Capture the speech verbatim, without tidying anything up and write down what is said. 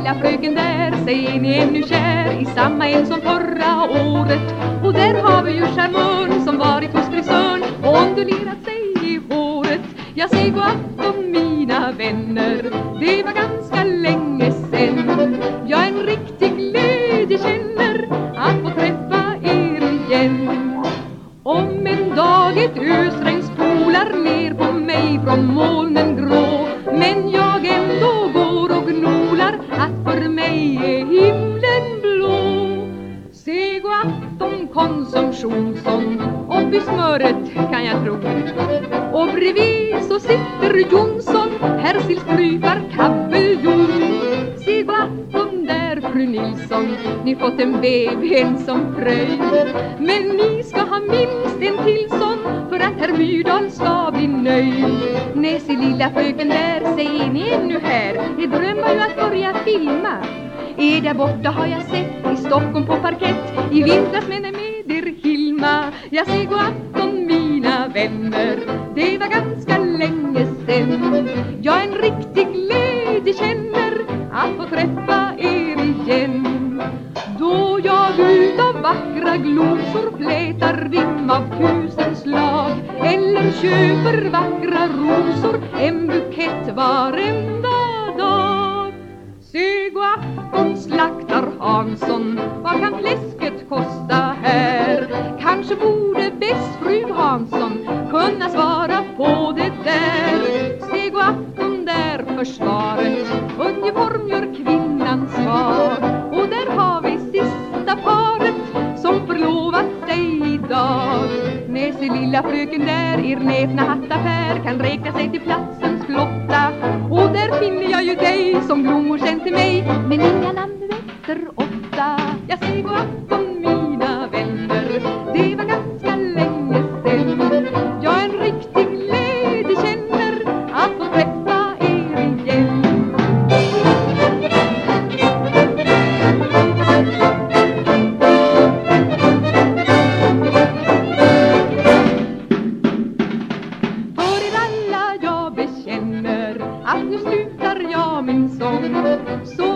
lilla fröken där, säg är ni ännu kär i samma en som förra året? Och där har vi ju charmön som varit hos frisörn och ondulerat sig i håret. Jag säger god afton mina vänner, det var ganska länge sen. Jag är en riktig glädje känner att få träffa er igen. Om en dag ett ösregn spolar ner på mig från molnen grå, men jag ändå går och gnolar att för mig är himlen blå. Se god afton konsumtionsson, upp i smöret kan jag tro. Och bredvid så sitter Jonsson, här strypar kabeljon. Se god afton där fru Nilsson, ni fått en bebhen som fröjd. Men ni ska ha minst en till sån för att herr Myrdal ska bli nöjd. Nej, se lilla fröken där, säger ni ännu här, jag drömmer ju att börja filma. Er där borta har jag sett i Stockholm på parkett, i vintras men är med er Hilma. Jag säger god afton mina vänner, det var ganska länge sen. Jag är en riktig glädje känner att få träffa er igen. Då jag utav vackra glosor flätar rim av tusen slag, eller köper vackra rosor, en bukett varenda dag. Se god afton slaktar Hansson, vad kan fläsket kosta här? Kanske borde bäst fru Hansson kunna svara på det där. Se god afton där försvaret, uniform gör kvinnan svag. Och där har vi sista paret som förlovat sig idag. Nej, se lilla fröken där, er näpna hattaffär kan räkna sig till platsens flotta. Och där finner jag ju dig som blommor sen till mig, men inga namn efter åtta. Jag säger god afton mina vänner, det var ganska länge sen. Jag är en riktig glädje känner att få träffa er igen. För er alla jag bekänner att nu slutar jag min sång. Så